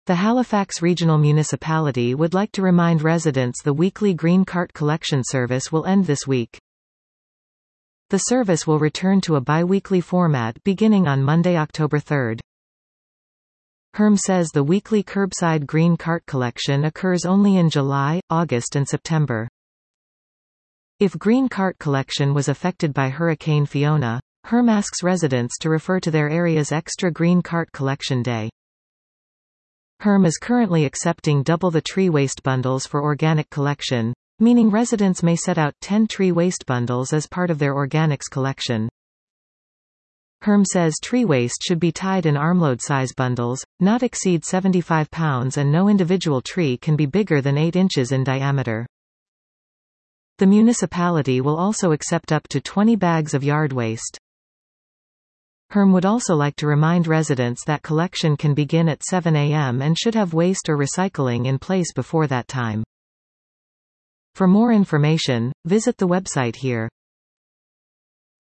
The Halifax Regional Municipality would like to remind residents the weekly green cart collection service will end this week. The service will return to a bi-weekly format beginning on Monday, October 3. HERM says the weekly curbside green cart collection occurs only in July, August and September. If green cart collection was affected by Hurricane Fiona, HERM asks residents to refer to their area's extra green cart collection day. HERM is currently accepting double the tree waste bundles for organic collection, meaning residents may set out 10 tree waste bundles as part of their organics collection. HERM says tree waste should be tied in armload size bundles, not exceed 75 pounds, and no individual tree can be bigger than 8 inches in diameter. The municipality will also accept up to 20 bags of yard waste. HERM would also like to remind residents that collection can begin at 7 a.m. and should have waste or recycling in place before that time. For more information, visit the website here.